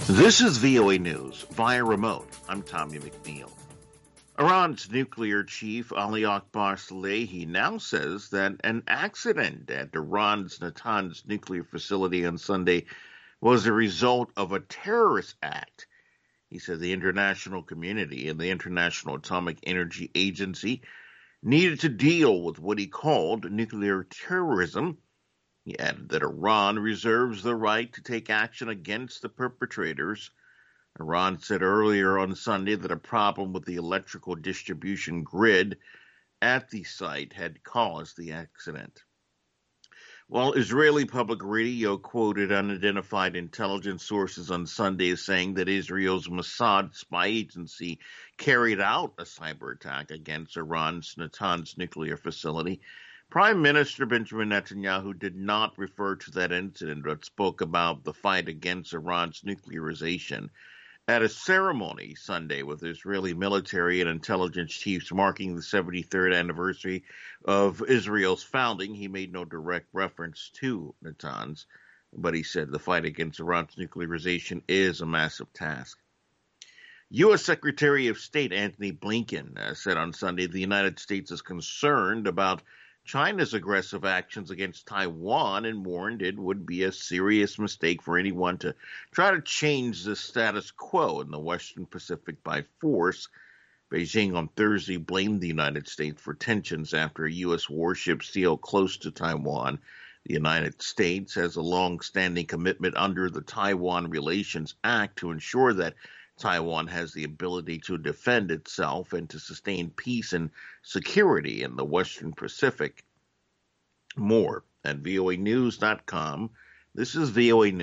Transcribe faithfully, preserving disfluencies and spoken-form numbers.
This is V O A News via remote. I'm Tommy McNeil. Iran's nuclear chief Ali Akbar Salehi now says that an accident at Iran's Natanz nuclear facility on Sunday was a result of a terrorist act. He said the international community and the International Atomic Energy Agency needed to deal with what he called nuclear terrorism. He added that Iran reserves the right to take action against the perpetrators. Iran said earlier on Sunday that a problem with the electrical distribution grid at the site had caused the accident. While Israeli public radio quoted unidentified intelligence sources on Sunday as saying that Israel's Mossad spy agency carried out a cyber attack against Iran's Natanz nuclear facility, Prime Minister Benjamin Netanyahu did not refer to that incident but spoke about the fight against Iran's nuclearization. At a ceremony Sunday with Israeli military and intelligence chiefs marking the seventy-third anniversary of Israel's founding, he made no direct reference to Natanz, but he said the fight against Iran's nuclearization is a massive task. U S. Secretary of State Antony Blinken uh, said on Sunday the United States is concerned about China's aggressive actions against Taiwan and warned it would be a serious mistake for anyone to try to change the status quo in the Western Pacific by force. Beijing on Thursday blamed the United States for tensions after a U S warship sailed close to Taiwan. The United States has a long-standing commitment under the Taiwan Relations Act to ensure that Taiwan has the ability to defend itself and to sustain peace and security in the Western Pacific. More at V O A news dot com. This is V O A News.